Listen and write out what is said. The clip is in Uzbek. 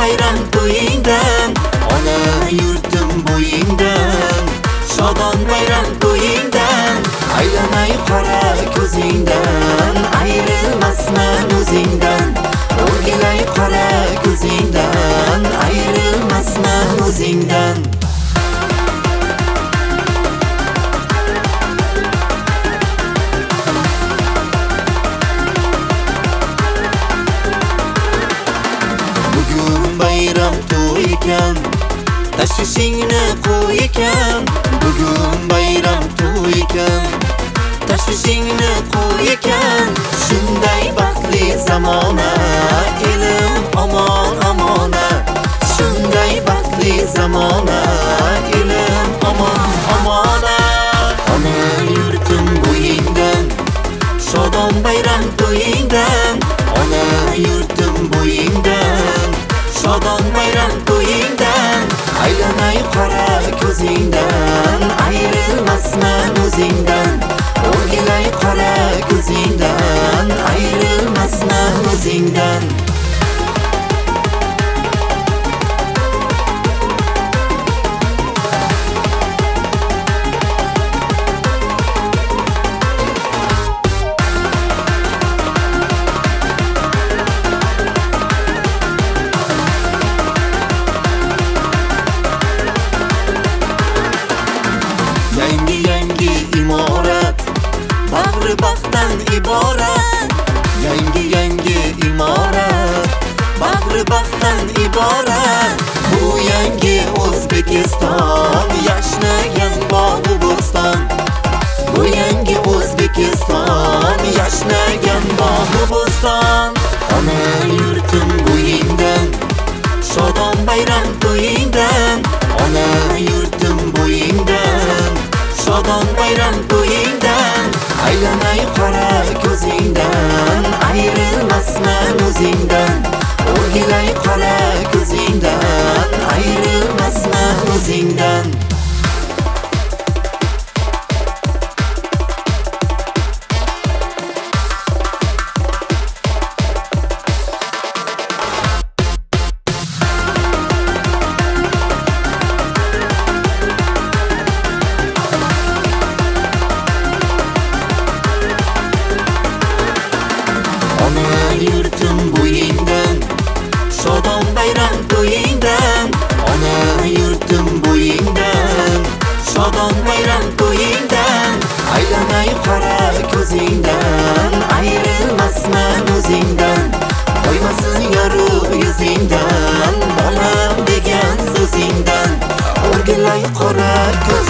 bayram to'yingdan, ona yurtim bo'yingdan. Shodon bayram to'yingdan, aylanay qora ko'zingdan. Ayrilmasman o'zingdan, o'rgilay qora ko'zingdan. Ayrilmasman o'zingdan. Bayram to'y ekan, tashvishingni qo'y ekan. Bugun bayram to'y ekan, tashvishingni qo'y ekan. Shunday baxtli zamona, elim omon amona. Shunday baxtli zamona, elim omon amona. Ona yurtim bo'yingdan, shodon bayram to'yingdan. Ona yurtim bo'yingdan, shodon bayram to'yingdan. Aylanay qora ko'zingdan, ayrilmasman o'zingdan. O'rgilay qora ko'zingdan, ayrilmasman o'zingdan. Yangi imorat, bag'ri baxtdan iborat. Yangi imorat, bag'ri baxtdan iborat. Bu yangi O'zbekiston, yashnagan bog'u bo'ston. Bu yangi O'zbekiston, yashnagan bog'u bo'ston. Ona yurtim bo'yingdan, shodon bayram to'yingdan. Ona yurtim bo'yingdan, shodon bayram to'yingdan. Aylanay qora ko'zingdan, ayrilmasman o'zingdan. O'rgilay qora ko'zingdan, ayrilmasman o'zingdan. Yurtim bo'yingdan, shodon bayram to'yingdan. Ona yurtim bo'yingdan, shodon bayram to'yingdan. Aylanay qora ko'zingdan, ayrilmasman o'zingdan. Qo'ymasin yorug' yuzingdan, bolam degan so'zingdan. O'rgilay qora ko'zingdan.